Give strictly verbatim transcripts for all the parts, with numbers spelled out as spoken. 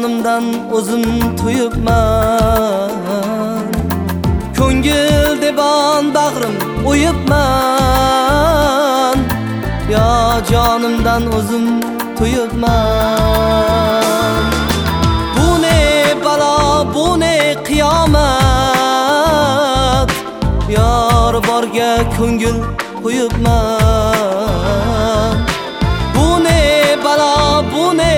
jonimdan o'zim to'yibman. Ko'ngil debon bag'rim o'yibman. Ya jonimdan o'zim to'yibman. Bu ne balo, bu ne qiyomat. Yor borga ko'ngil qo'yibman. Bu ne balo, bu ne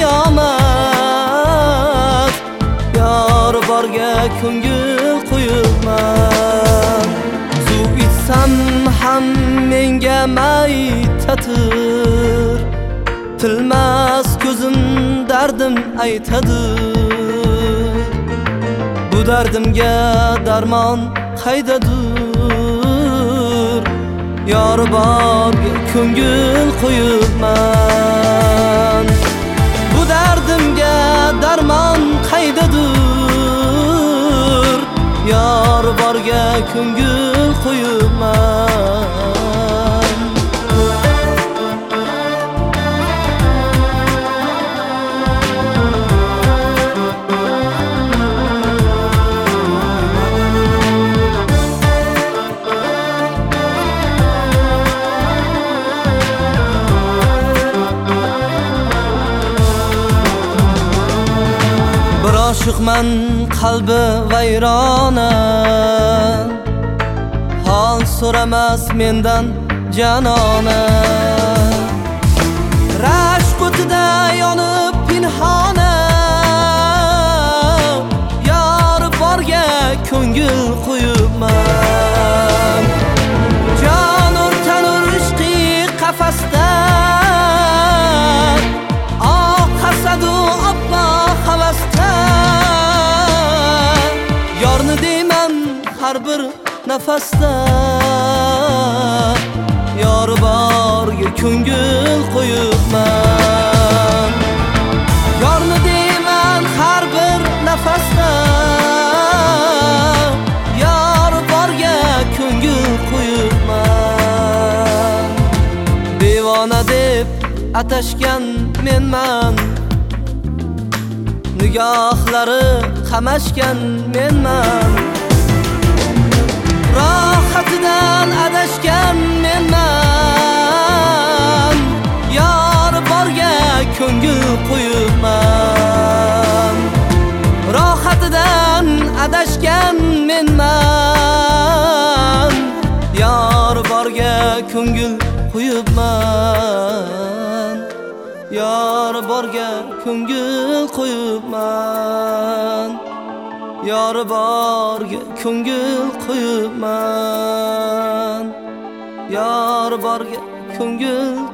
qiyomat. Yor borga ko'ngil qo'yibman. Suv ichsam ham menga maytatir. Tilmas ko'zim dardim aytadir. Bu dardimga darmon qaydadir. Yor borga ko'ngil qo'yibman. Bu dardimga darmon qaydadir. Yor borga ko'ngil qo'yibman. Oshiqman qalbi vayrona, hol so'ramas mendan janona. Rashk o'tida yonib pinhona, yor borga ko'ngil qo'yibman. Jonur tanur ishqi qafasda, oq hasadu oppoq havasda. Yorni deyman har bir nafasda. Yor borga ko'ngil qo'yibman. Yorni deyman har bir nafasda. Yor borga ko'ngil qo'yibman. Devona deb atashgan menman, nigohlari qamashgan menman. Rohatidan adashgan menman. Yor borga ko'ngil qo'yibman. Rohatidan adashgan menman. Yor borga ko'ngil qo'yibman. Yor borga ko'ngil qo'yibman. Yor borga ko'ngil qo'yibman. Yor borga ko'ngil